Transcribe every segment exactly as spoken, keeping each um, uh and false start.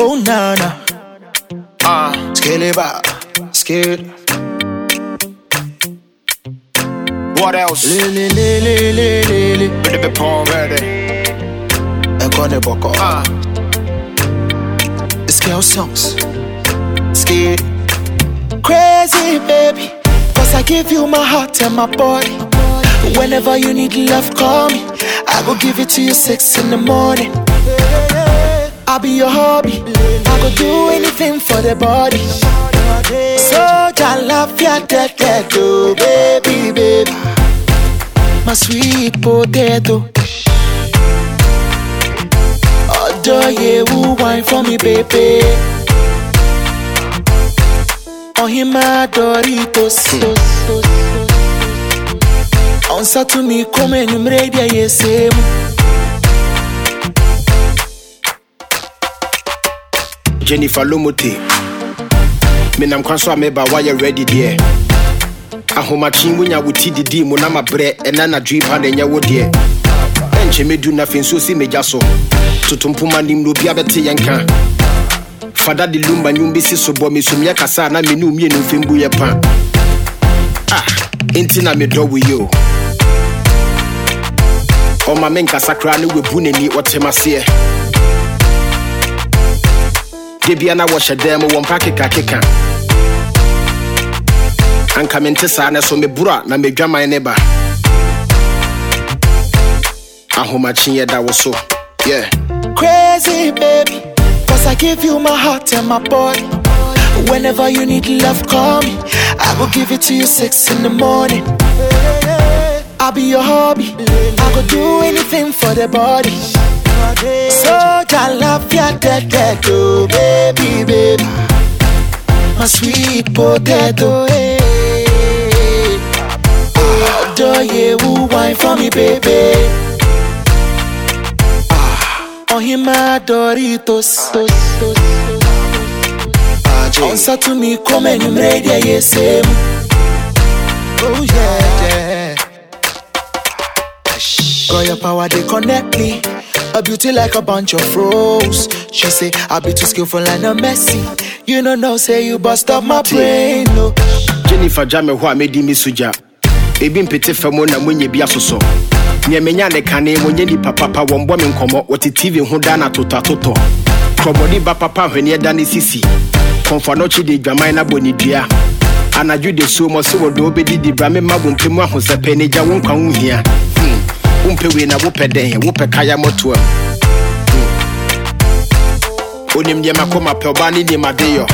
Oh nana, ah, uh, scared back, scared. What else? Lily, lily, lily, lily. With the pawn ready. I got the buckle. Ah, the scale songs, scared. Crazy baby, cause I give you my heart and my body. Whenever you need love, call me. I go give it to you six in the morning. I'll be your hobby. I go do anything for the body. So I love ya, dead, dead, oh, baby, baby. My sweet potato. Adore you, who wine for me, baby. Oh, him my Doritos. Answer to me, come and you ready, yes, same. Jennifer Lomote. Me nam kwan so ameba why you ready there. Ahomachi wunya wuti didi mo na mabre ena na dream pa na nya wo there. Enche me do nothing so si meja so. Tutumpuma nim no bia bete yenka. Fada di lumba nyumbi si so bo me sumya kasa na me nu mie no fembu ye pa. Ah, enti na me do we yo. O ma menka sakra ne webu nani otemase. Debia na washa dem won pa keka keka. Anka mente sa na so me bura na me dwaman ne ba. Ahomachi ye da wo so. Yeah. Crazy baby, cause I give you my heart and my body. Whenever you need love, call me. I will give it to you six in the morning. I'll be your hobby. I go do anything for the body. So I love ya, dead, dead, oh, baby, baby. My sweet potato, hey. Adore you, who wine for me, baby. Oh, him my Doritos. Answer to me, come and you ready, yes, same. Oh, yeah, yeah. Got your power, they connect me. A beauty like a bunch of rose. She say, I'll be too skillful and a messy. You don't know, say you bust up my brain, no. Jennifer Jame wa medi mi suja. Ebi mpete famo na mwenye bia soso. Nye menya ne kane mwenye ni papa wombo mi nkomo. Wati T V hunda na tota toto. Krobodi ba papa hwenye dani sisi. Konfanochi de dwamai na boni dia. Anaju de so mo se wodo obedi di brame mabu mpemu ahosepe ne ja wonkwa unhia. Umpe we na wope den wope kaya moto. Onim de makoma pe oba ni de madeyo.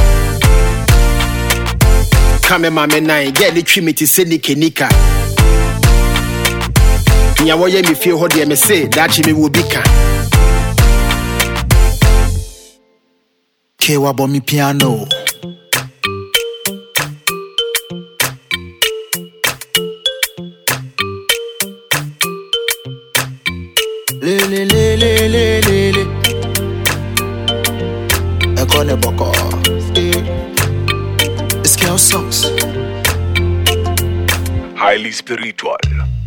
Kame mame nine get the trimity se nikenika. Nya wo ye me fie ho de me say that chi me wo bika. Kewa bo mi piano. Le le le le le le le. I call the boko. Scale songs. Highly spiritual.